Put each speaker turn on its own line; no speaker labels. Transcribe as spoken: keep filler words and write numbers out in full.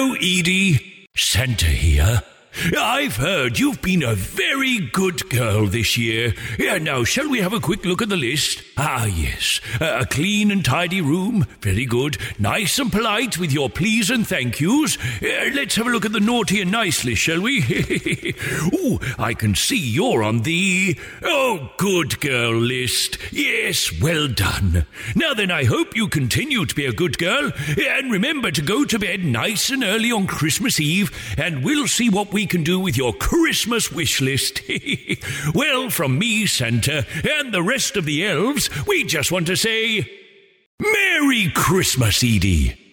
Hello, Edie. Santa here. I've heard you've been a very good girl this year. Yeah, now, shall we have a quick look at the list? Ah, yes. Uh, a clean and tidy room. Very good. Nice and polite with your please and thank yous. Uh, let's have a look at the naughty and nice list, shall we? Ooh, I can see you're on the... Oh, good girl list. Yes, well done. Now then, I hope you continue to be a good girl. And remember to go to bed nice and early on Christmas Eve, and we'll see what we can do with your Christmas wish list. Well, from me, Santa, and the rest of the elves, we just want to say, Merry Christmas, Edie.